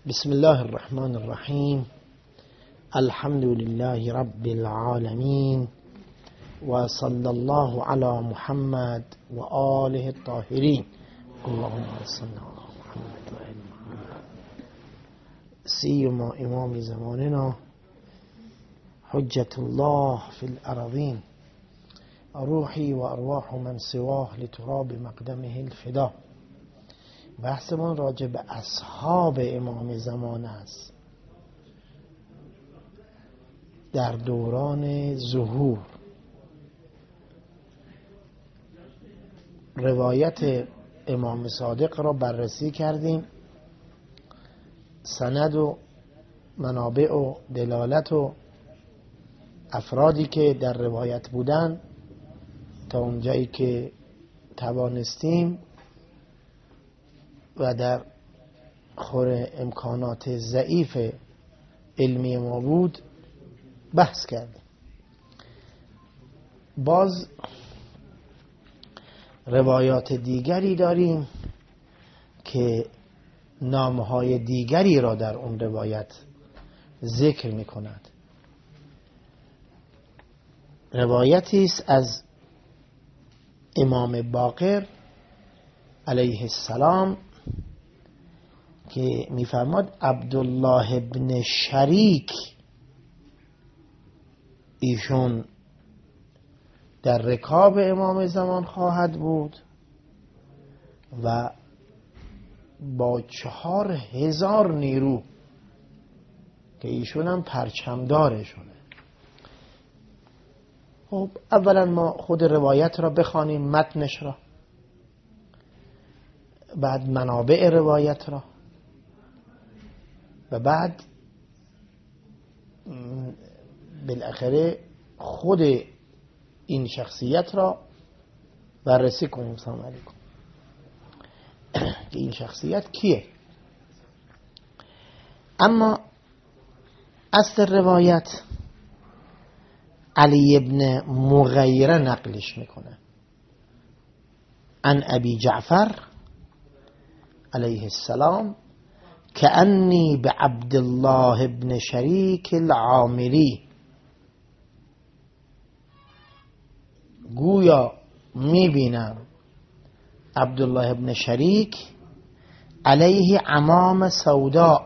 بسم الله الرحمن الرحیم. الحمد لله رب العالمین و صلی الله علی محمد و آله الطاهرین. اللهم صل علی محمد و آل محمد. سیما امام زماننا حجة الله في الأراضين، روحي و ارواح من سواه لتراب مقدمه الفدا. بحثمون راجع به اصحاب امام زمان است. در دوران ظهور روایت امام صادق را بررسی کردیم، سند و منابع و دلالت و افرادی که در روایت بودن تا اونجایی که توانستیم و در خور امکانات ضعیف علمی ما بود بحث کردیم. باز روایات دیگری داریم که نامهای دیگری را در اون روایت ذکر می کند. روایتی است از امام باقر علیه السلام که میفرماد عبدالله ابن شریک، ایشون در رکاب امام زمان خواهد بود و با 4000 نیرو که ایشون هم پرچمدارشونه. خب اولا ما خود روایت را بخوانیم، متنش را، بعد منابع روایت را و بعد بالاخره خود این شخصیت را بررسی کنیم. سلام علیکم. که این شخصیت کیه؟ اما اصل روایت علی ابن مغیره نقلش میکنه عن ابی جعفر علیه السلام کأنی بعبد الله ابن شریک العامری، گویا میبینم عبدالله ابن شریک علیه عمام سودا،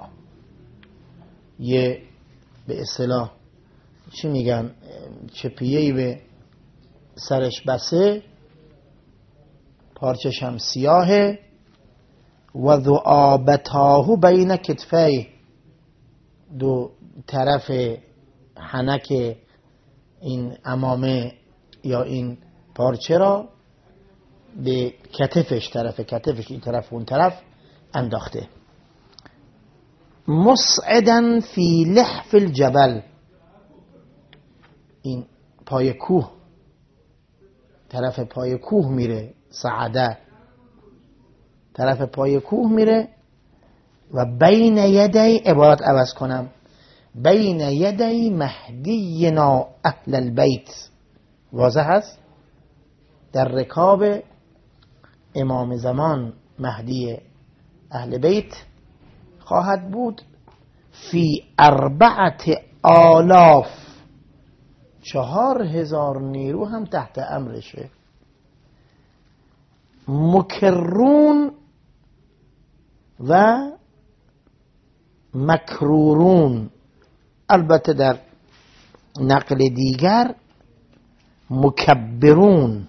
یه به اصطلاح چی میگن، چپیهی به سرش بسه، پارچش هم سیاهه و ذؤابتاه بین کتفیه، دو طرف حنک این عمامه یا این پارچه را به کتفش، طرف کتفش این طرف اون طرف انداخته. مصعدا فی لحف الجبل، این پای کوه، طرف پای کوه میره، صعده، طرف پای کوه میره. و بین یدی، عبارت عوض کنم، بین یدی مهدینا اهل البیت، واضح هست در رکاب امام زمان مهدی اهل بیت خواهد بود. فی 4000، 4000 نیرو هم تحت امرشه. مکرون و مکرورون، البته در نقل دیگر مکبرون،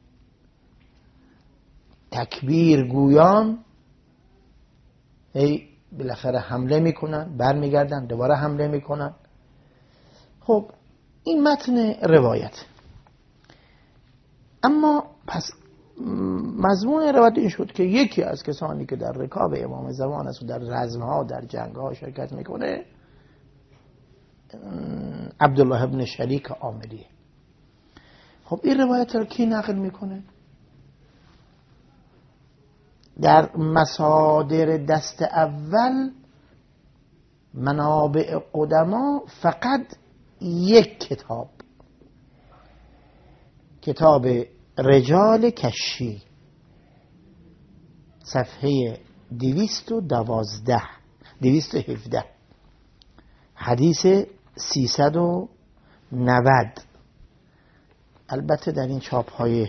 تکبیر گویان، ای بالاخره حمله میکنن، برمیگردن دوباره حمله میکنن. خب این متن روایت. اما پس مضمون روایت این شد که یکی از کسانی که در رکاب امام زمان است و در رزمها، در جنگها شرکت میکنه عبدالله ابن شریک عامری. خب این روایت را کی نقل میکنه؟ در مصادر دست اول منابع قدما فقط یک کتاب، کتاب رجال کشی، صفحه 212 217 حدیث 390. البته در این چاپ های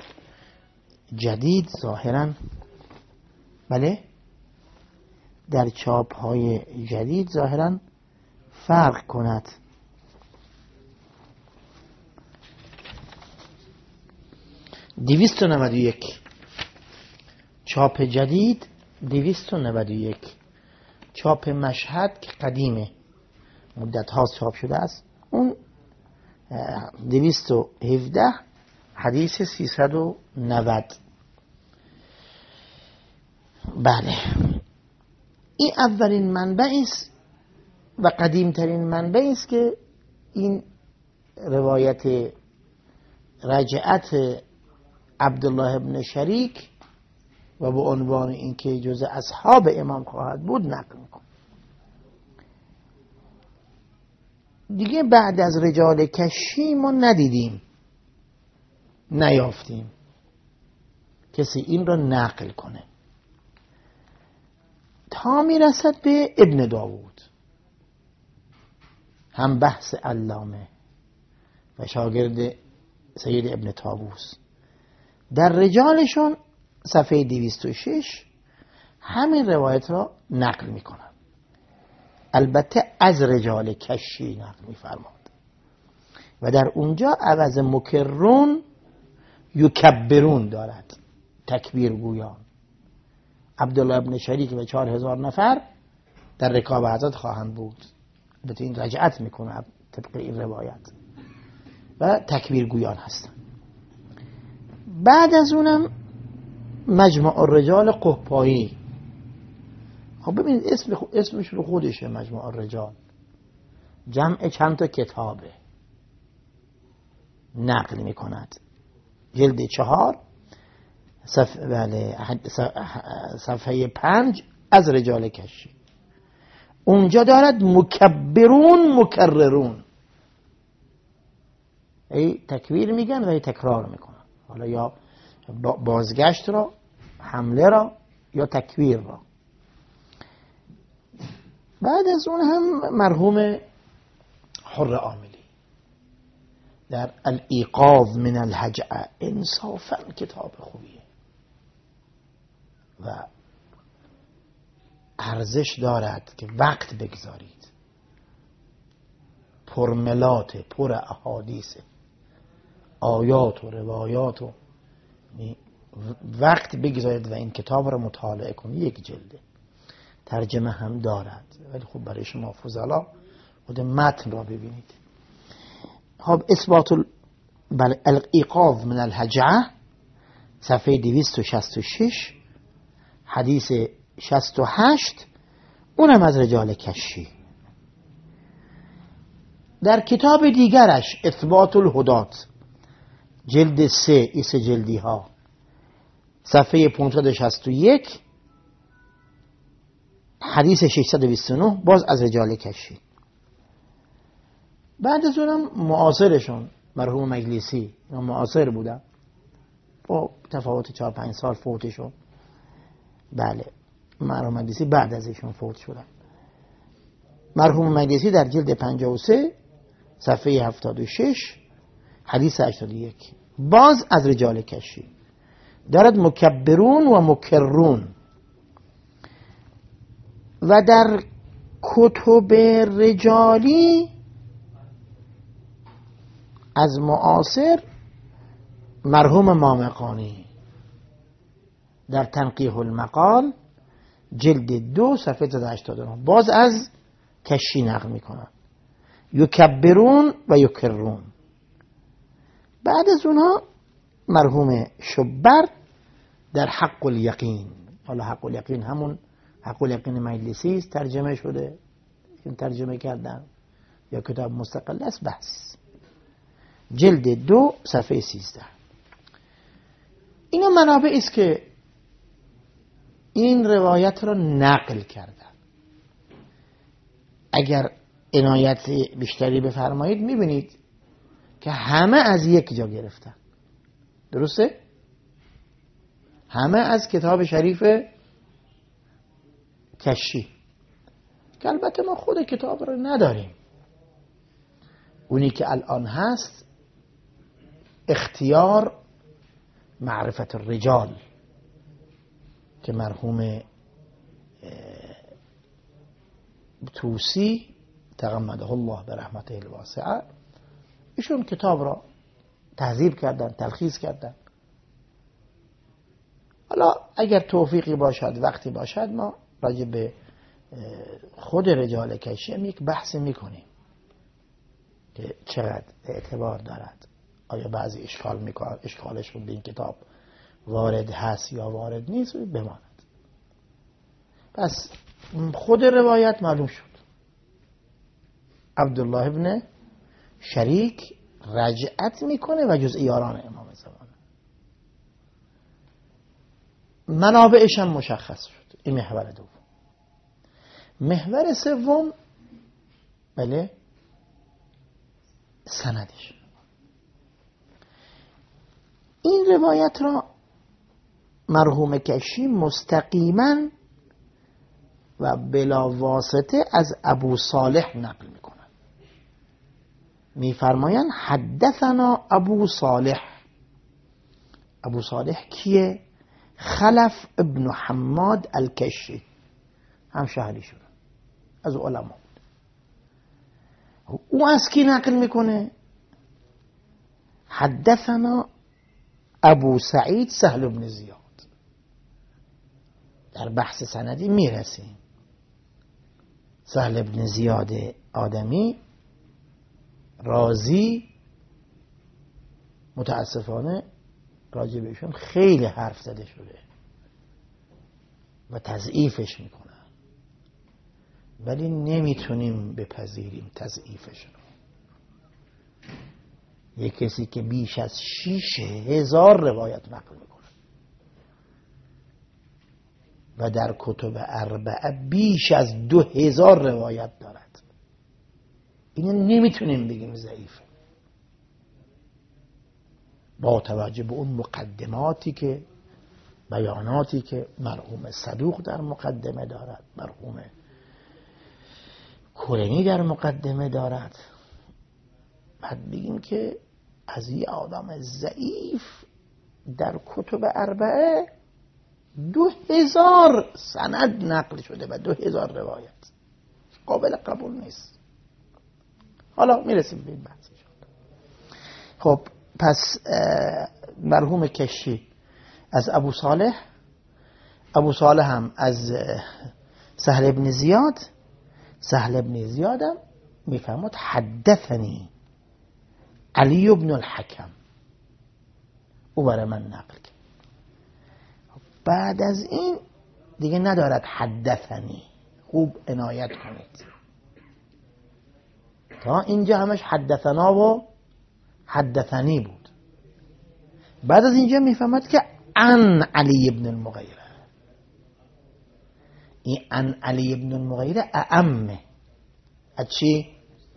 جدید ظاهراً بله در چاپ های جدید ظاهراً فرق کند. دویست و 91 چاپ جدید 291. چاپ مشهد که قدیمه مدت هاست چاپ شده است، اون 217 حدیث 390. بله این اولین منبع است و قدیمترین منبع است که این روایت رجعت عبدالله ابن شریک و به عنوان اینکه جزء اصحاب امام خواهد بود نقل میکنه. دیگه بعد از رجال کشی ما ندیدیم، نیافتیم کسی این را نقل کنه تا میرسد به ابن داوود، هم بحث علامه و شاگرد سید ابن طاووس. در رجالشون صفحه 206 همین روایت را نقل میکنن، البته از رجال کشی نقل میفرماد و در اونجا عوض مکرون یکبرون دارد، تکبیر گویان. عبدالله ابن شریک و 4000 نفر در رکاب حضرت خواهند بود، البته این رجعت میکنه طبق این روایت، و تکبیر گویان هستن. بعد از اونم مجمع الرجال قحپایی. خب ببینید اسمش رو خودشه، مجمع الرجال جمع چند تا کتابه نقل میکند. جلد 4 صفحه 5 از رجال کشی، اونجا دارد مکبرون مکررون، ای تکبیر میگن و ای تکرار میکنن، حالا یا بازگشت را، حمله را، یا تکبیر را. بعد از اون هم مرحوم حر عاملی در الایقاظ من الهجعه، انصافا کتاب خوبیه و ارزش دارد که وقت بگذارید، پرملات، پر احادیث، آیات و روایات و وقت بگذارید و این کتاب را مطالعه کنید. یک جلده، ترجمه هم دارد، ولی خب برای شما فضلا خود متن را ببینید. خب اثبات الایقاظ من الهجعه صفحه 266 حدیث 68، اونم از رجال کشی. در کتاب دیگرش اثبات الهدات جلد 3 ایسه جلدی ها صفحه 561 حدیث 629 باز از رجال کشی. بعد از اونم معاصرشون مرحوم مجلسی، معاصر بودن با تفاوت 4-5 سال فوتشون. بله مرحوم مجلسی بعد از ایشون فوت شدن. مرحوم مجلسی در جلد 53 صفحه 76 حدیث 81 باز از رجال کشی دارد مکبرون و مکرون. و در کتب رجالی از معاصر مرحوم مامقانی در تنقیح المقال جلد 2 صفحه 89 باز از کشی نقل میکنن، یکبرون و یکرون. بعد از اونها مرحوم شبر در حق الیقین، حالا حق الیقین همون حق الیقین مجلسی است، ترجمه شده، این ترجمه کردن یا کتاب مستقل است، بس جلد 2 صفحه 13. اینا منابعی است که این روایت را نقل کردن. اگر عنایت بیشتری بفرمایید میبینید که همه از یک جا گرفتن، درسته؟ همه از کتاب شریف کشی. که البته ما خود کتاب رو نداریم. اونی که الان هست اختیار معرفت الرجال که مرحوم توسی تغمده الله به رحمته الواسعه ایشون کتاب را تهذیب کردن، تلخیص کردن. حالا اگر توفیقی باشد، وقتی باشد، ما راجع به خود رجال کشی هم یک بحثی میکنیم که چقدر اعتبار دارد، آیا بعضی اشکالش به این کتاب وارد هست یا وارد نیست بماند. پس خود روایت معلوم شد، عبدالله ابن شریک رجعت میکنه و جزء یاران امام زمان. منابعش هم مشخص شد. این محور دوم. محور سوم بله سندش. این روایت را مرحوم کشی مستقیما و بلا واسطه از ابو صالح نقل میکنن. میفرمایند حدثنا ابو صالح. ابو صالح کیه؟ خلف ابن حماد الکشی، هم شهری شد، از علما. او از کی نقل میکنه؟ حدثنا ابو سعید سهل بن زیاد. در بحث سندی میرسیم. سهل بن زیاد آدمی رازی متاسفانه راجع بهشون خیلی حرف زده شده و تضعیفش میکنن، ولی نمیتونیم بپذیریم تضعیفش رو. یک کسی که بیش از 6000 روایت نقل میکنه و در کتب اربعه بیش از 2000 روایت دارد، اینو نمیتونیم بگیم ضعیفه با توجه به اون مقدماتی که بیاناتی که مرحوم صدوق در مقدمه دارد، مرحوم کلینی در مقدمه دارد. بعد بگیم که از یه آدم ضعیف در کتب اربعه 2000 سند نقل شده و 2000 روایت، قابل قبول نیست. حالا میرسیم به این بحث. خب پس مرحوم کشی از ابو صالح، ابو صالح هم از سهل ابن زیاد، سهل ابن زیاد هم میفهمد حدثنی علی ابن الحکم، او برای من نقل کرد. بعد از این دیگه ندارد حدثنی. خوب عنایت کنید، تا اینجا همش حدثنا و حدثنی بود. بعد از اینجا میفهمد که عن علی ابن المغیره. این عن علی ابن المغیره اعمه. از چی؟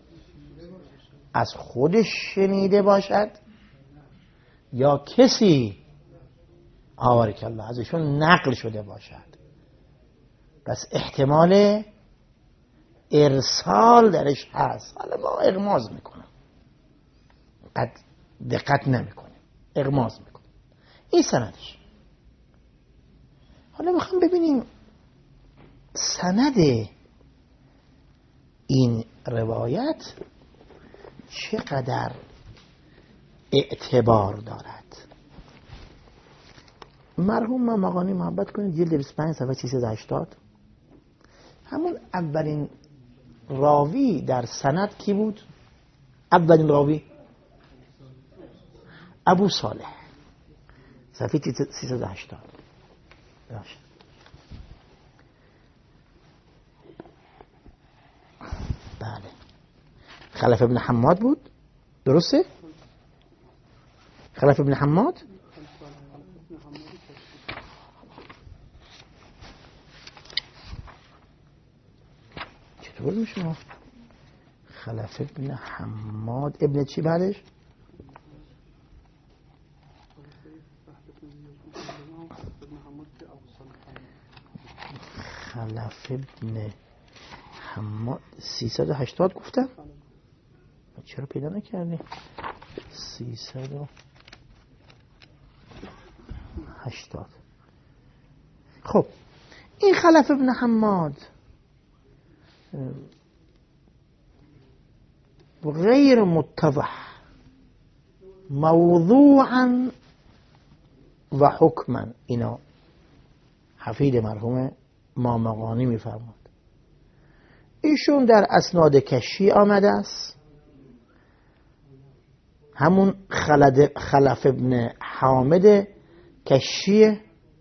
از خودش شنیده باشد یا کسی آبارک الله ازشون نقل شده باشد. پس احتمال ارسال درش هست. حالا ما اغماض میکنم، قد دقت نمیکنیم، اغماض میکنیم. این سندش. حالا میخوام ببینیم سند این روایت چقدر اعتبار دارد. مرحوم مقانی محبت کنید جلد 25 صفحه 380. همون اولین راوی در سند کی بود؟ اولین راوی ابو صالح، صفحه 380. باشه. بله، خلف ابن حماد بود، درسته؟ خلف ابن حماد چطور میشه؟ خلف ابن حماد ابن چی بعدش؟ خلف ابن حماد 380 گفتم؟ چرا پیدا نکردی؟ 380. خب این خلف ابن حماد غیر متضح موضوعا و حکما، اینا حفید مرحوم مامقانی میفرماد. ایشون در اسناد کشی آمده است، همون خلف ابن حامد کشیه،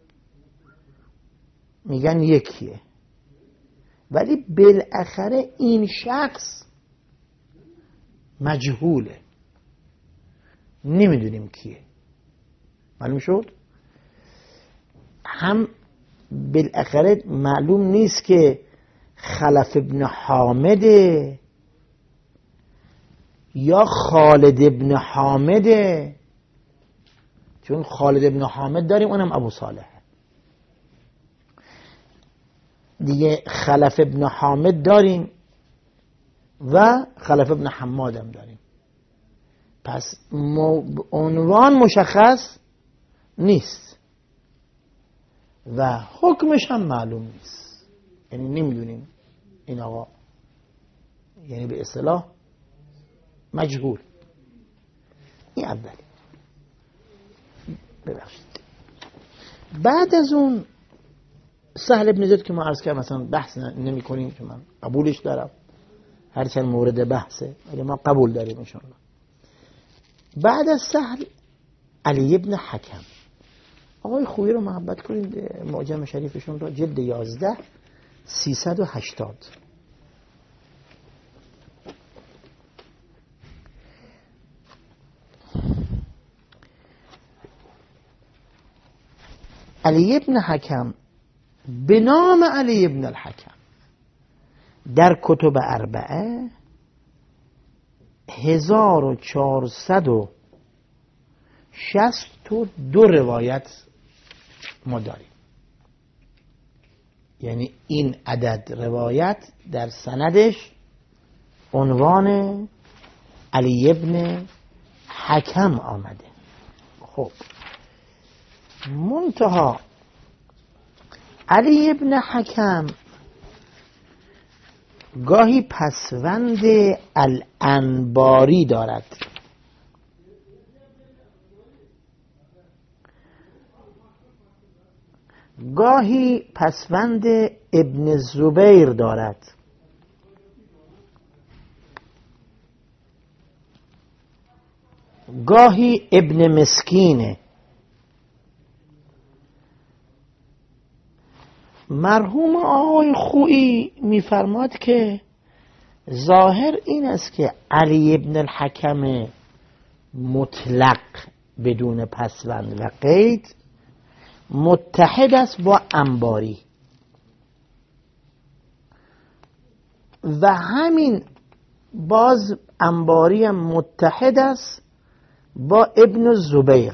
میگن یکیه، ولی بالاخره این شخص مجهوله، نمیدونیم کیه. معلوم شد؟ هم بالاخره معلوم نیست که خلف ابن حامده یا خالد ابن حامده، چون خالد ابن حامد داریم اونم ابو صالح دیگه، خلف ابن حامد داریم و خلف ابن حماد هم داریم. پس عنوان مشخص نیست و حکمش هم معلوم نیست، یعنی نمیدونیم این آقا، یعنی به اصطلاح مجهول. این اولی. ببخشید. بعد از اون سهل ابن زید که ما عرض کردم مثلا بحث نمی کنیم که من قبولش دارم، هرچند مورد بحثه ولی ما قبول داریم انشاءالله. بعد از سهل علی ابن حکم. آقای خویی رو محبت کنید، معجم شریفشون رو جلد 11 380. علی ابن حکم به نام علی ابن الحکم در کتب اربعه 1462 روایت ما داریم، یعنی این عدد روایت در سندش عنوان علی ابن حکم آمده. خب منتها علی ابن حکم گاهی پسوند الانباری دارد، گاهی پسوند ابن زبیر دارد، گاهی ابن مسکینه. مرحوم آقای خویی میفرماد که ظاهر این است که علی ابن الحکم مطلق بدون پسوند و قید متحد است با انباری و همین باز انباری هم متحد است با ابن زبیر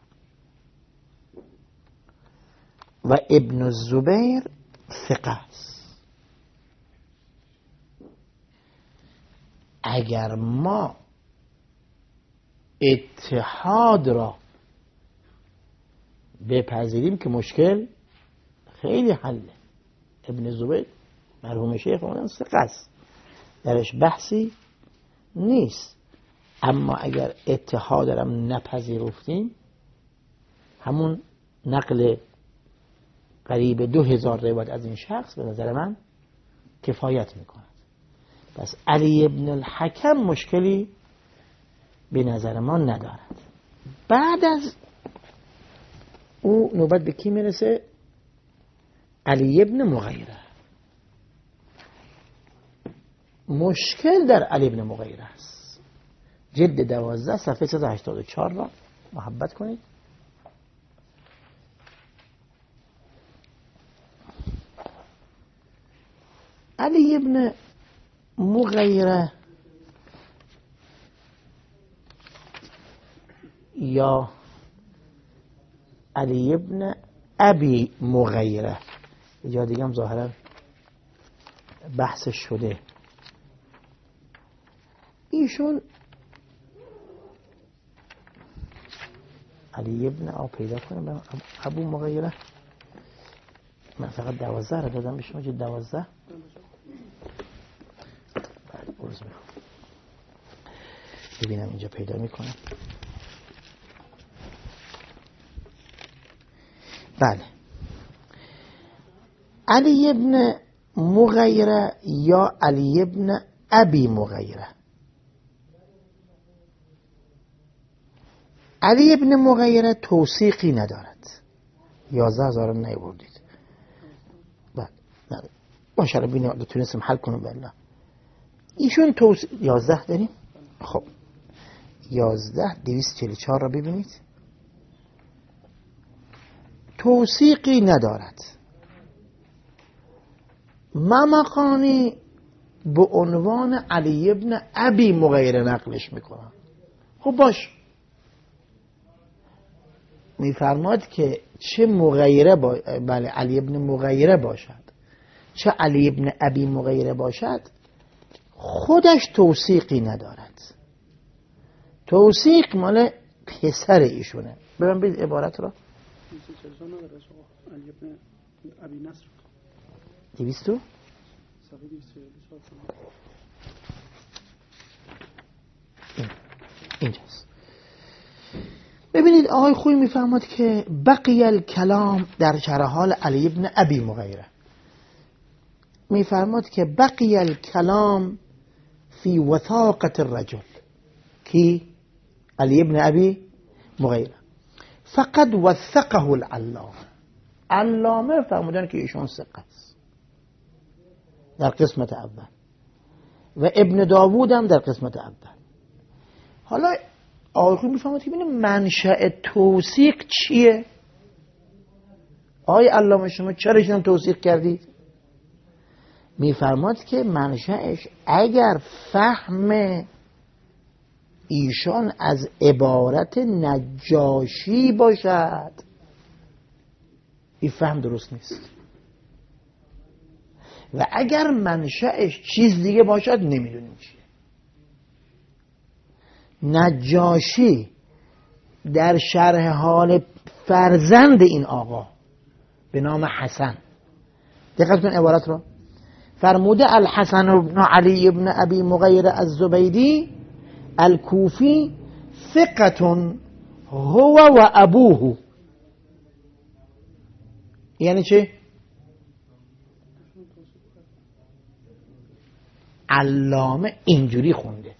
و ابن زبیر ثقه است. اگر ما اتحاد را بپذیریم که مشکل خیلی حله. ابن زبیر مرحوم شیخ اون ثقه است، درش بحثی نیست، اما اگر اتحاد را نپذیرفتیم همون نقل قریب 2000 روایت از این شخص به نظر من کفایت میکند. پس علی ابن الحکم مشکلی به نظر ما ندارد. بعد از او نوبت به کی میرسه؟ علی ابن مغیره. مشکل در علی ابن مغیره است. جلد 12 صفحه 184 را محبت کنید. علی ابن مغیره یا علی ابن ابی مغیره، یا دیگه هم ظاهرا بحث شده. ایشون علی ابن پیدا کنم ابو مغیره، من فقط 12 رو دادم به شما، 12 ببینم اینجا پیدا میکنم. بله، علی ابن مغیره یا علی ابن ابی مغیره. علی ابن مغیره توثیقی ندارد. 11,000 نیاوردید. بله باشه رو ببینیم اگه تونستیم حل کنیم. بالله ایشون 11 داریم. خب 244 رو ببینید، توثیقی ندارد. ممقانی به عنوان علی ابن ابی مغیره نقلش میکنن. خب باش، میفرماد که چه مغیره بله علی ابن مغیره باشد، چه علی ابن ابی مغیره باشد، خودش توثیقی ندارد. توثیق مال پسر ایشونه. ببین بید عبارت را 200 اینجاست. ببینید آقای خویی میفرماد که بقی الکلام در شرح حال علی ابن ابی مغیره، میفرماد که بقی الکلام فی وثاقة الرجل کی علی ابن ابی مغیره، فقد وثقه العلامه. علامه فرمودن که ایشون ثقه است در قسمت اول و ابن داوود هم در قسمت اول. حالا آقای میفهمد که ببینید منشأ توثیق چیه؟ آقای علامه شما چرا ایشون توثیق کردید؟ میفرماد که منشأش اگر فهم ایشان از عبارت نجاشی باشد، این فهم درست نیست، و اگر منشأش چیز دیگه باشد نمیدونیم چیه. نجاشی در شرح حال فرزند این آقا به نام حسن، دقت کن عبارت رو، فرموده الحسن بن علی بن ابی مغیره الزبیدی الکوفی ثقة هو و ابوه. یعنی چه؟ علامه اینجوری خونده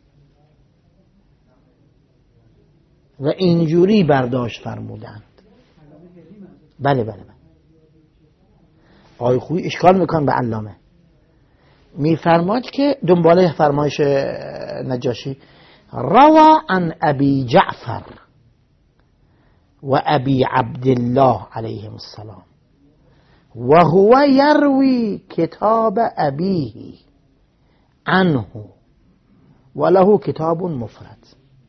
و اینجوری برداشت فرمودند. بله بله بله. آقای خویی اشکال میکن به علامه، میفرماد که دنباله فرمایش نجاشی روا عن ابی جعفر و ابی عبدالله علیهم السلام و هو یروی کتاب ابیه عنه و له کتاب مفرد.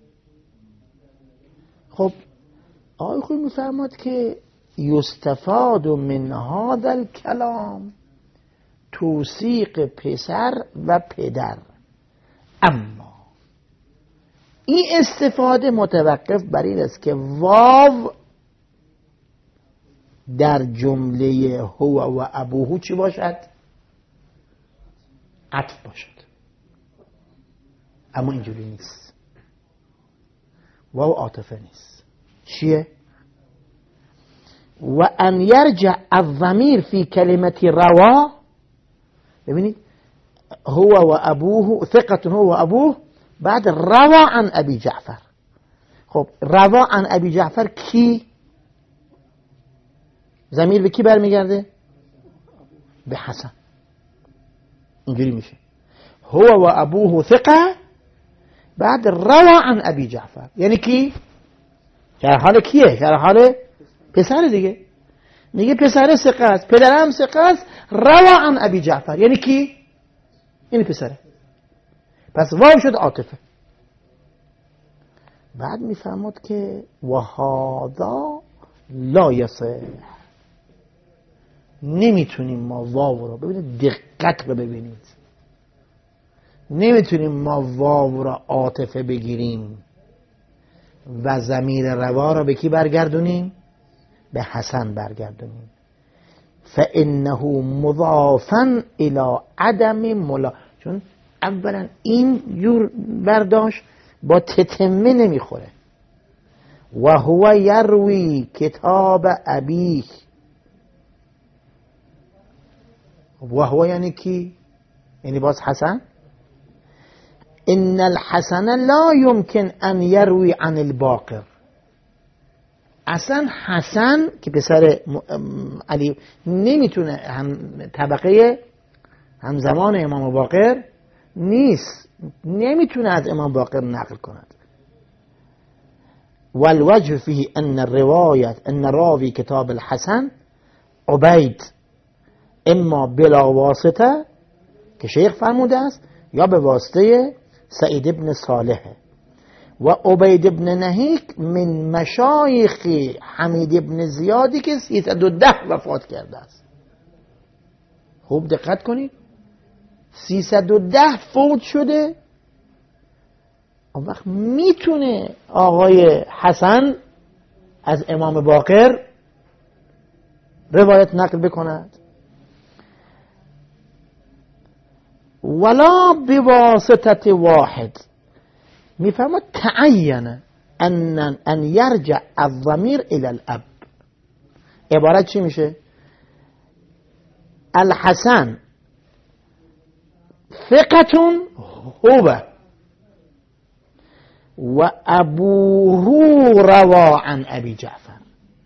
خب آقای خویی میفرماد که یستفاد من هذا الکلام توثیق پسر و پدر، اما این استفاده متوقف بر این است که واو در جمله هو و ابوه چی باشد؟ عطف باشد. اما اینجوری نیست، واو عاطفه نیست. چیه؟ و ان یرجع الضمیر فی کلمه روا. ببینید هو و ابوه ثقة هو و ابوه، بعد روا عن ابی جعفر. خب روا عن ابی جعفر کی؟ ضمیر به کی برمیگرده؟ به حسن. اینجوری میشه هو و ابوه ثقة، بعد روا عن ابی جعفر. یعنی کی؟ شرح حال کیه؟ شرح حال پسر دیگه. میگه پسر ثقه است، پدرم ثقه است، روا عن ابی جعفر. یعنی کی؟ این پسره. پس واو شد عاطفه. بعد میفهمد که و هذا لا یصح، نمیتونیم ما واو رو ببینید، دقت رو ببینید، نمیتونیم ما واو را عاطفه بگیریم و ضمیر روا را به کی برگردونیم؟ به حسن برگردونیم. فانه مضافا الی عدم چون اولا این جور برداشت با تتمه نمیخوره. و هو یروی کتاب ابیه، و هو یعنی کی؟ یعنی باز حسن. ان الحسن لا يمكن ان يروي عن الباقر. اصلا حسن که پسر علی نمیتونه هم طبقه همزمان امام باقر نیست، نمیتونه از امام باقر نقل کند. والوجه فيه ان الرواية ان راوي كتاب الحسن عبید اما بلا واسطه که شیخ فرموده است یا به واسطه سعید ابن صالح. و عبید ابن نهیک من مشایخ حمید ابن زیادی که 310 وفات کرده است. خوب دقت کنید، 310 فوت شده. اون وقت میتونه آقای حسن از امام باقر روایت نقل بکند. ولا بواسطه واحد، میفرماد تعین ان یرجع الضمیر الى الاب. عبارت چی میشه؟ الحسن ثقة هو و ابوه روا عن ابی جعفر.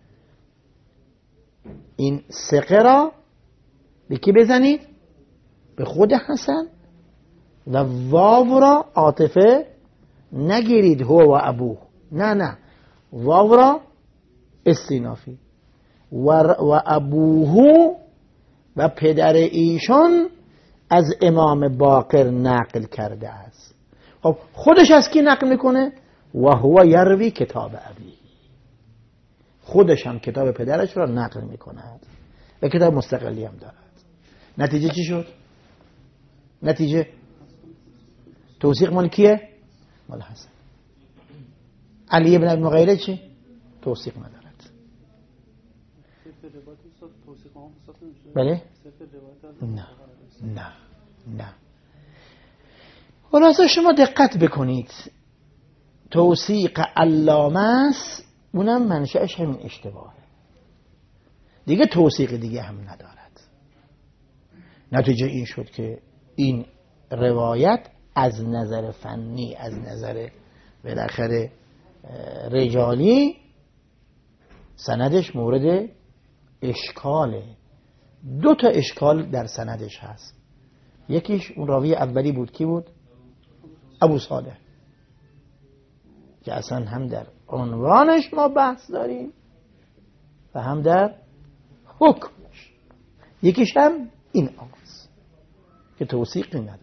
این ثقه را به کی بزنید؟ به خود حسن. و واو را عاطفه نگیرید، هو و ابوه، نه، واو را استینافی. و ابوه و پدر ایشان از امام باقر نقل کرده است. خب خودش از کی نقل میکنه؟ و هو یروی کتاب ابی، خودش هم کتاب پدرش را نقل میکند و کتاب مستقلی هم دارد. نتیجه چی شد؟ نتیجه توثیق مال کیه؟ مال حسن. علی ابن ابی مغیره چی؟ توثیق ندارد. بله؟ نه. خلاصه شما دقت بکنید، توثیق علامه است، اونم منشأش همین اشتباهه دیگه، توثیق دیگه هم ندارد. نتیجه این شد که این روایت از نظر فنی، از نظر بالاخره رجالی، سندش مورد اشکاله. 2 تا اشکال در سندش هست. یکیش اون راوی اولی بود، کی بود؟ ابو صالح، که اصلا هم در عنوانش ما بحث داریم و هم در حکمش. یکیش هم این آقاست که توثیقی ندارد.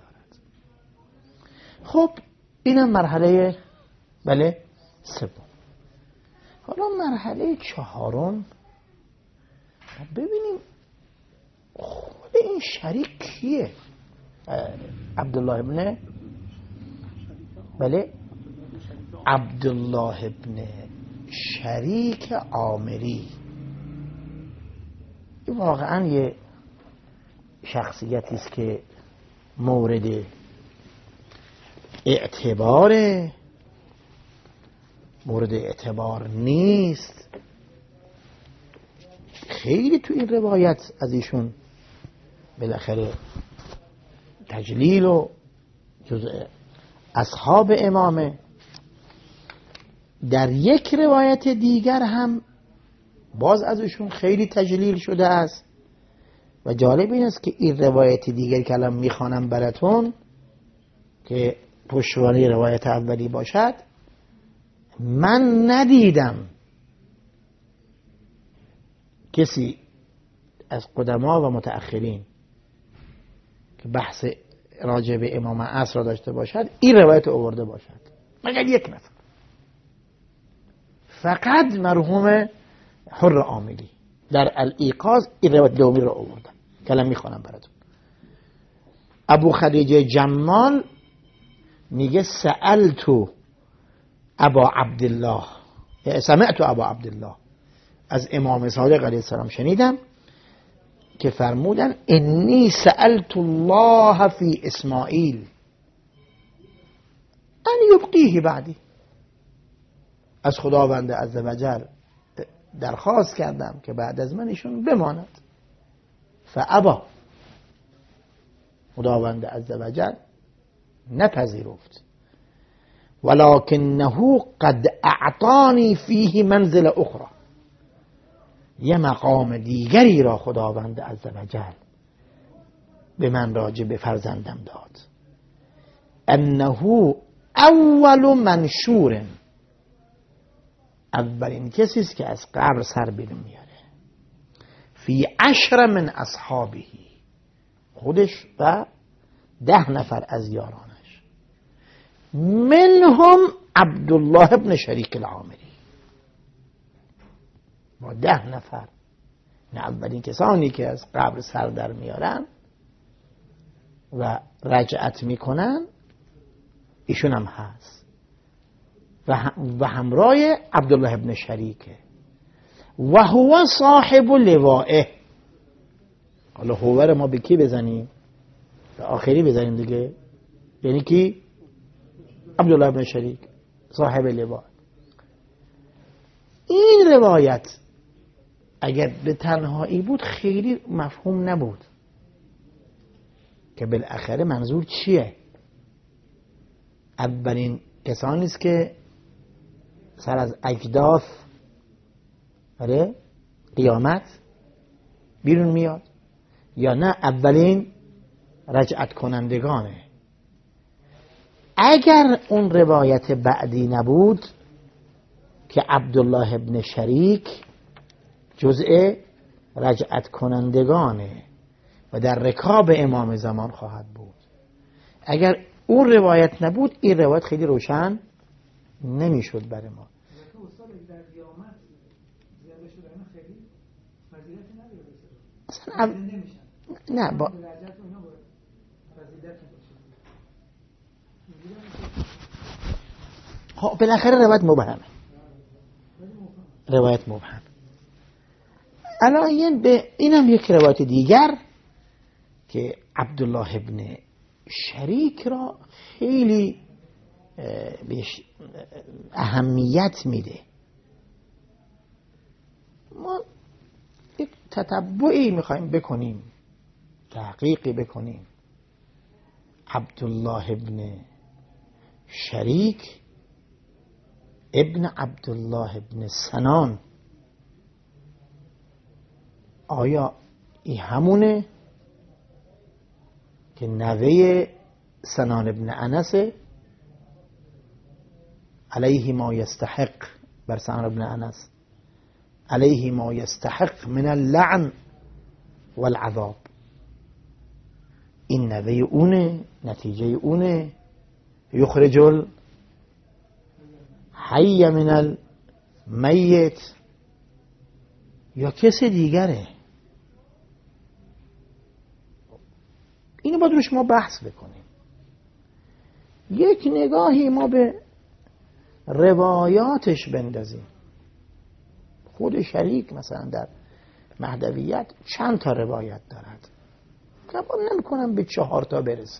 خب اینم مرحله بله سوم. حالا مرحله 4 ببینیم خود این شریک کیه؟ عبدالله ابن بله عبدالله ابن شریک عامری. این واقعا یه شخصیتی است که مورد اعتباره، مورد اعتبار نیست. خیلی تو این روایت از ایشون بالاخره تجلیل و جزء اصحاب امامه. در یک روایت دیگر هم باز از ایشون خیلی تجلیل شده است و جالب این است که این روایت دیگر که الان میخوانم براتون که پشتوانه روایت اولی باشد، من ندیدم کسی از قدما و متأخرین که بحث راجع به امام عصر را داشته باشد این روایت آورده باشد، مگر یک نفر، فقط مرحوم حر عاملی در الایقاظ این روایت دومی رو آوردن که الان میخوانم براتون. ابو خدیجه جمال میگه سألت ابا عبدالله، سمعت ابا عبدالله، از امام صادق علیه السلام شنیدم که فرمودن انی سألت الله فی اسماعیل ان یبقیه بعدی، از خداوند عزوجل درخواست کردم که بعد از من ایشون بماند. فابا، خداوند عزوجل نپذیرفت. ولکنه قد اعطانی فیه منزل اخرى، یه مقام دیگری را خداوند عزوجل به من راجع به فرزندم داد. انه اول منشور، اولین کسی است که از قبر سر بیرون میاره. فی 10 من اصحابه، خودش و 10 نفر از یارانش. منهم عبدالله ابن شریک العامری، با 10 نفر. نه اولین کسانی که از قبر سر در میارن و رجعت میکنن ایشون هم هست و همراه عبدالله ابن شریکه. و هو صاحب لوائه. حالا هو ما به کی بزنیم؟ به آخری بزنیم دیگه، یعنی کی؟ عبدالله ابن شریک صاحب لواء. این روایت اگر به تنهایی بود خیلی مفهوم نبود که بالاخره منظور چیه. اولین کسانی است که سر از اجداث قیامت بیرون میاد، یا نه اولین رجعت کنندگانه. اگر اون روایت بعدی نبود که عبدالله ابن شریک جزء رجعت کنندگانه و در رکاب امام زمان خواهد بود، اگر اون روایت نبود این روایت خیلی روشن نمیشد برای ما. نه با بالاخره روایت مبهمه، روایت مبهم. الان اینم یک روایت دیگر که عبدالله ابن شریک را خیلی بهش اهمیت میده. ما یک تتبعی میخوایم بکنیم، تحقیقی بکنیم. عبدالله ابن شریک ابن عبدالله ابن سنان، آیا این همونه که نوه سنان ابن انس علیه ما یستحق، بر سنان ابن انس علیه ما یستحق من اللعن والعذاب، این نوه اونه، نتیجه اونه، یخرج الحی من المیت، یا کسی دیگره؟ اینو باید روش ما بحث بکنیم. یک نگاهی ما به روایاتش بندازیم. خود شریک مثلا در مهدویت چند تا روایت دارد؟ قبول نمی‌کنم به 4 تا برسه.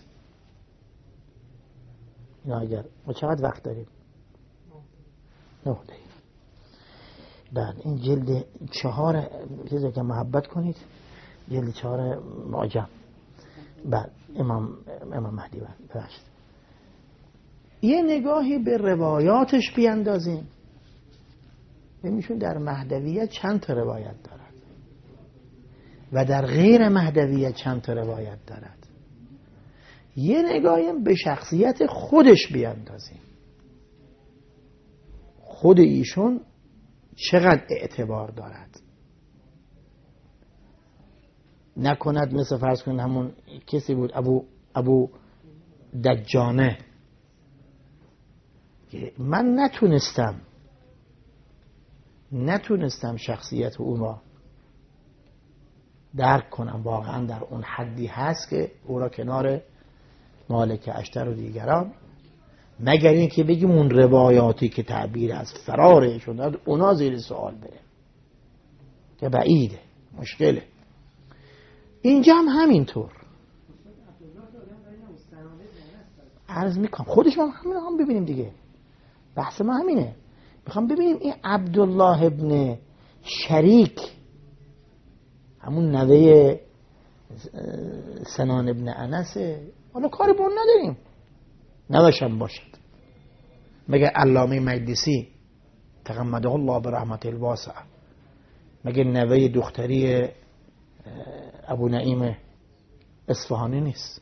اینا اگر ما چقدر وقت داریم؟ 9 دقیقه. بعد این جلد 4 چیزی که محبت کنید، جلد 4 معجم. بعد امام مهدی بخشید. یه نگاهی به روایاتش بیاندازیم. ببینید در مهدویت چند تا روایت دارد و در غیر مهدویت چند تا روایت دارد. یه نگاهی به شخصیت خودش بیاندازیم. خود ایشون چقدر اعتبار دارد. نکند مثل فرض کنید همون کسی بود ابو دجانه که من نتونستم شخصیت او را درک کنم واقعا در اون حدی هست که او را کنار مالک اشتر و دیگران، مگر این که بگیم اون روایاتی که تعبیر از فرارشون داد اونا زیر سوال بره، که بعیده، مشکله. اینجا هم همینطور عرض میکنم، خودش هم همین هم ببینیم دیگه، بحث ما همینه. میخوام ببینیم این عبدالله ابن شریک همون نوه سنان ابن انسه، حالا کاری به اون نداریم، نوشم باشد، مگه علامه مقدسی تغمده الله برحمت الواسعه مگه نوه دختری ابو نعیم اصفهانی نیست؟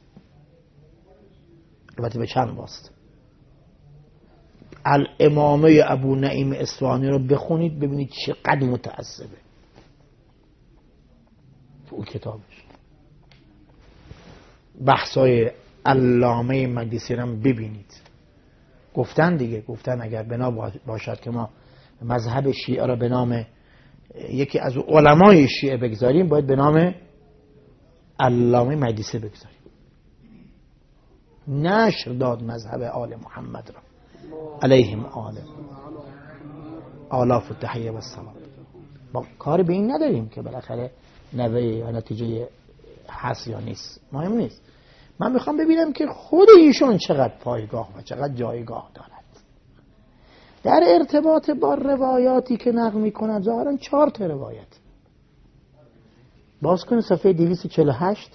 البته به چند واسطه. الامامه ابو نعیم اصفهانی رو بخونید ببینید چقدر متعصبه تو اون کتابش. بحثای علامه مقدسی رو ببینید. گفتن دیگه، گفتن اگر بنا باشد که ما مذهب شیعه را به نام یکی از علمای شیعه بگذاریم، باید به نام علامه مقدسی بگذاریم. نشر داد مذهب آل محمد را علیهم آلاف التحیه و السلام. با کاری به این نداریم که بالاخره نوه یا نتیجه هست یا نیست، مهم نیست. من میخوام ببینم که خود ایشون چقدر پایگاه و چقدر جایگاه دارد در ارتباط با روایاتی که نقل میکنند. ظاهرا 4 تا روایت. باز کنید صفحه 248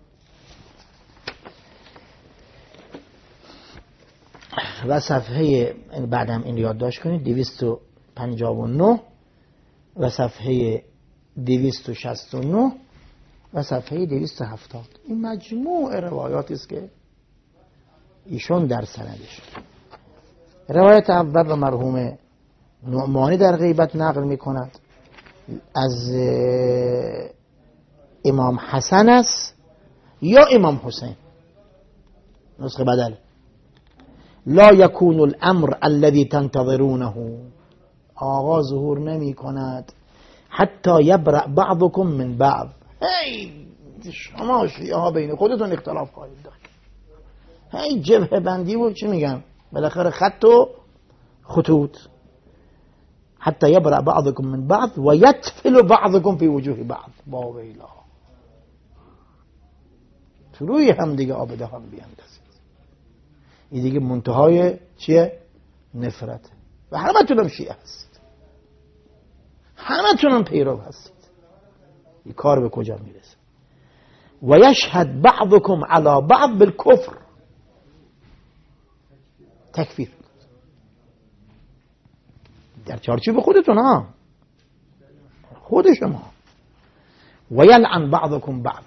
و صفحه بعدم این یادداشت کنید 259 و صفحه 269 و صفحه 270. این مجموع روایاتی است که ایشون در سندش. روایت اول را مرحوم نعمانی در غیبت نقل می کند از امام حسن است یا امام حسین، نسخه بدل. لا یکون الامر الذي تنتظرونه، آقا ظهور نمی کند حتی یبرأ بعضکم من بعض. شما شیعه ها بین خودتون اختلاف خواهید داشت. جبهه بندی و چی میگن بالاخره خط و خطوط. حتی یبرأ بعضکم من بعض و یتفل بعضکم فی وجوه بعض. با ویلا تو روی هم دیگه آبده هم بیاندازید. این دیگه منتهای چیه؟ نفرت. و همه تونم شیعه هست، همه تونم پیرو هستید. این کار به کجا میرسه؟ و یشهد بعضکم علی بعض بالکفر، تکفیر در چارچوب خودتون ها، خود شما. و یلعن بعضکم بعض،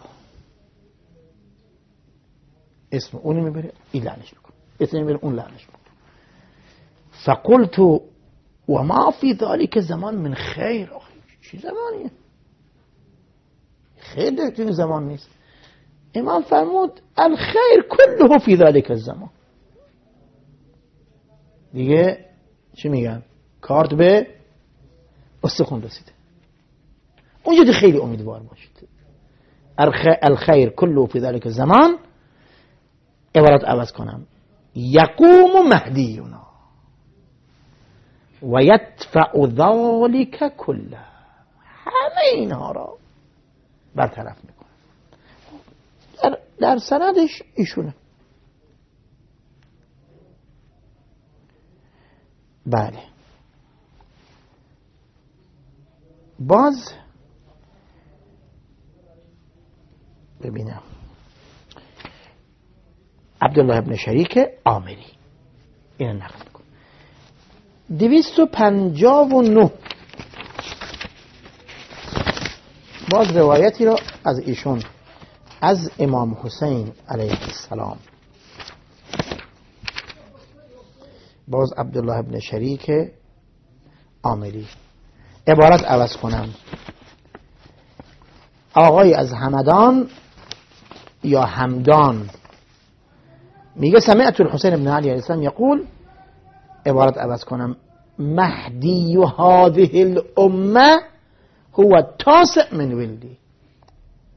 اسم اونی میبره این لعنش میکنه، اسم میبره اون لعنش میکنه. فقلت و ما فی ذلک زمان من خیر. چی زمانیه؟ خیر در این زمان نیست. امام فرمود الخیر كله فی ذلک الزمان. دیگه چی میگن؟ کارت به استخون رسیده. اونجا خیلی امیدوار باشید. الخیر كله فی ذلک الزمان، عبارت عوض کنم، یقوم مهدینا و یدفع ذلك كله. همه اینها را برطرف میکنه. در سندش ایشونه. بله. باز ببینم عبدالله ابن شریک عامری این نقل میکنه. 259 باز روایتی را از ایشون از امام حسین علیه السلام. باز عبدالله ابن شریک عامری. عبارت عوض کنم، آقای از همدان یا همدان میگه سمعت الحسین ابن علی علیه السلام یقول، عبارت عوض کنم، مهدی هذه الامه هو التاسع من ولدی.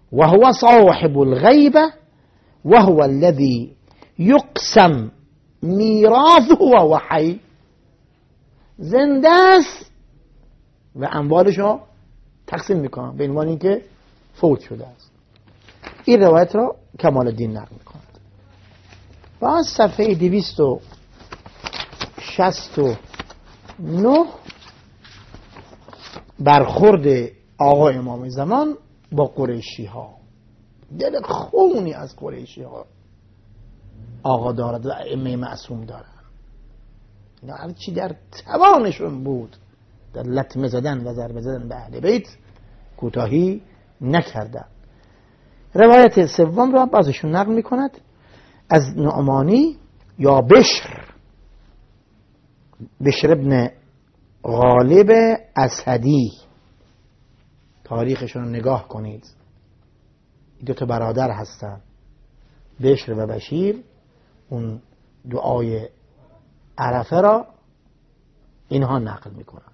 وهو صاحب الغیبه وهو الذي یقسم میراثه وهو حی، زنده است و اموالش رو تقسیم میکنه به عنوان اینکه فوت شده است. این روایت را کمال الدین نقل میکنه. و از صفحه 269 برخورد آقا امام زمان با قریشی ها. دل خونی از قریشی ها آقا دارد و ائمه معصوم دارد. اینا هر چی در توانشون بود در لطمه زدن و ضربه زدن به اهل بیت کوتاهی نکردن. روایت سوم را بعضشون نقل میکند از نعمانی یا بشر ابن غالب اسدی. تاریخشون رو نگاه کنید، دو تا برادر هستن، بشر و بشیر. اون دعای عرفه را اینها نقل میکنن.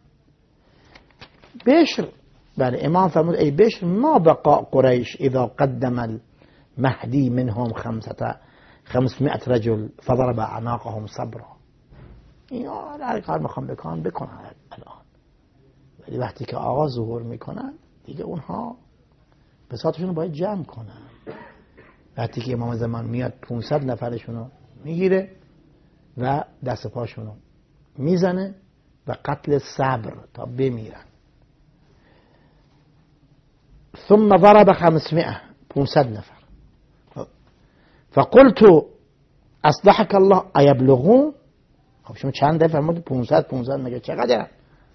بشر بله امام فرمود ای بشر ما بقا قریش اذا قدم المهدی منهم 500 رجل فضرب اعناقهم صبرا. اینا هر کار میخوام بکنن الان، ولی وقتی که آقا ظهور میکنن دیگه اونها بساطشون رو باید جمع کنن. وقتی که امام زمان میاد 500 نفرشون رو میگیره و دست پاشون رو میزنه و قتل صبر تا بمیرن. ثم ضرب 500 نفر فقلت اصلحك الله ایبلغون. خب شما چند دفعه فرمود 500 مگه چقدر؟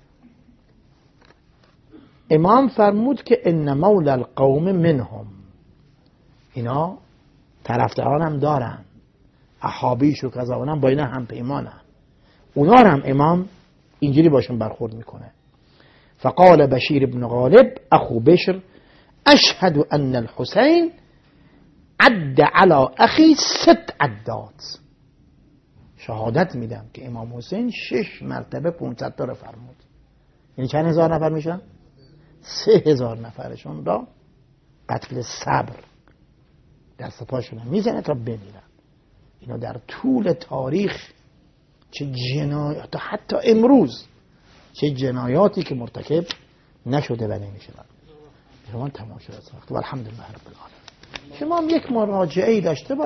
امام فرمود که ان مولى القوم منهم، اینا طرفداران هم دارن، احابیش و کذا اونم با اینا هم پیمانن، اونا هم امام اینجوری باشون برخورد میکنه. فقال بشیر ابن غالب اخو بشر اشهد ان الحسین عد على اخی 6 عدات. شهادت میدم که امام حسین 6 مرتبه 500 تا رو فرمود. یعنی چند هزار نفر میشن؟ 3000 نفرشون را قتل صبر دست پاشون میزنه تا بمیرن. اینا در طول تاریخ چه جنایات، حتی امروز چه جنایاتی که مرتکب نشده و نمیشه. شما تمام شد از وقت و الحمدلله رب العالمین. شما هم یک مراجعه‌ای داشته